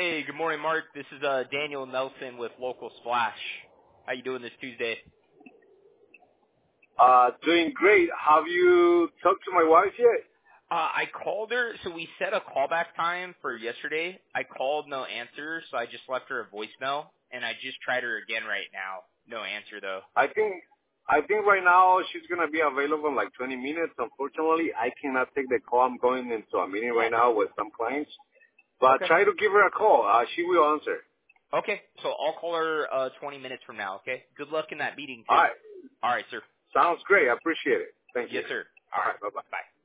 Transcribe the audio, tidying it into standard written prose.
Hey, good morning, Mark. This is Daniel Nelson with Local Splash. How you doing this Tuesday? Doing great. Have you talked to my wife yet? I called her, so we set a callback time for yesterday. I called, no answer, so I just left her a voicemail, and I just tried her again right now. No answer, though. I think right now she's gonna be available in like 20 minutes. Unfortunately, I cannot take the call. I'm going into a meeting right now with some clients. But Okay. try to give her a call. She will answer. Okay, so I'll call her 20 minutes from now, okay? Good luck in that meeting, All too. right. All right, sir. Sounds great. I appreciate it. Thank you. Yes, sir. All All right. right. Bye bye. Bye.